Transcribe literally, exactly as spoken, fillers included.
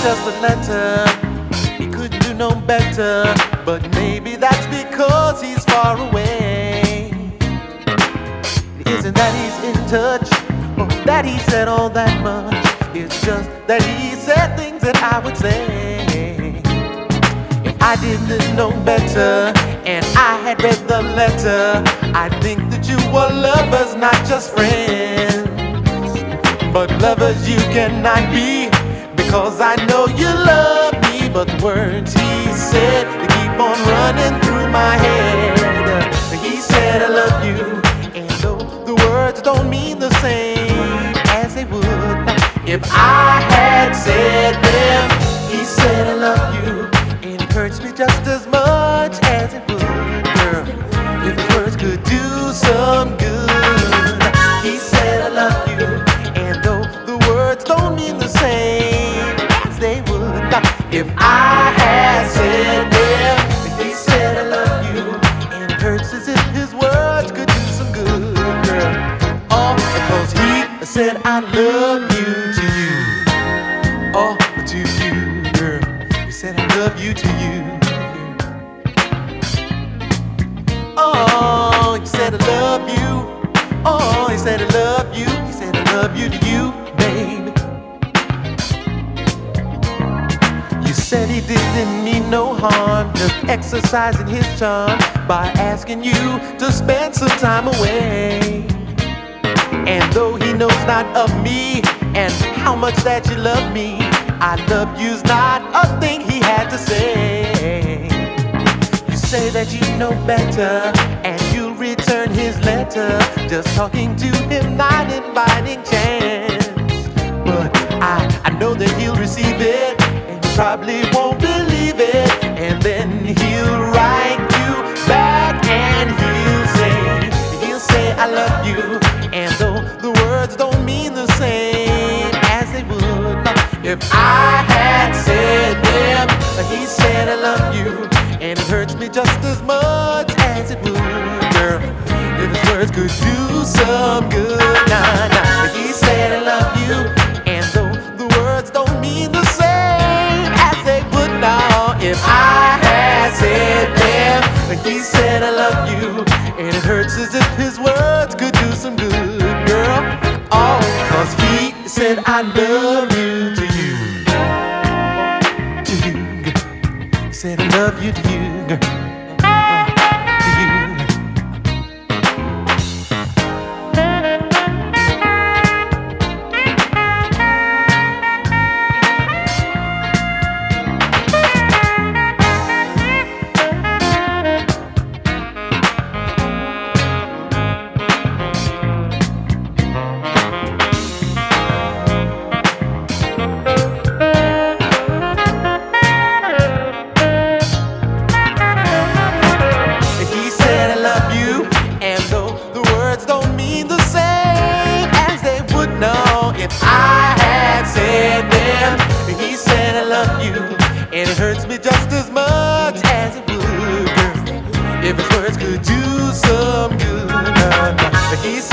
just a letter. He couldn't do no better, but maybe that's because he's far away. It isn't that he's in touch, or that he said all that much. It's just that he said things that I would say if I didn't know better and I had read the letter. I'd think that you were lovers, not just friends. But lovers you cannot be, because I know you love me. But the words he said, they keep on running through my head. He said I love you, and though the words don't mean the same as they would if I had said them. He said I love you, and it hurts me just as much as it would, girl, if his words could do some good. He said I love you, and though the words don't mean the same as they would if I had said them. He said I love you, and it hurts as if his words could do some good, girl. All because he said I love you to you. Oh, to you, girl. He said I love you to you. Oh, he said I love you. Oh, he said I love you. He said I love you to you, baby. You said he didn't mean no harm, just exercising his charm by asking you to spend some time away. And though he knows not of me and how much that you love me, I love you's not a thing he had to say. You say that you know better and you'll return his letter, just talking to him, not inviting chance. But I, I know that he'll receive it and probably won't believe it. And then he'll write you back and he'll say, he'll say I love you. And though the words don't mean the same as they would if I had said them. He said I love you, and it hurts me just as much as it would, girl, if his words could do some good. Nah, nah. He said I love you, and though the words don't mean the same as they would now if I had said them. He said I love you, and it hurts as if his words could do some good, girl. All because he said I love you to you. To you, girl. He said I love you to you, girl. To you. If I had said them. He said I love you, and it hurts me just as much as it would, girl, if his words could do some good. He said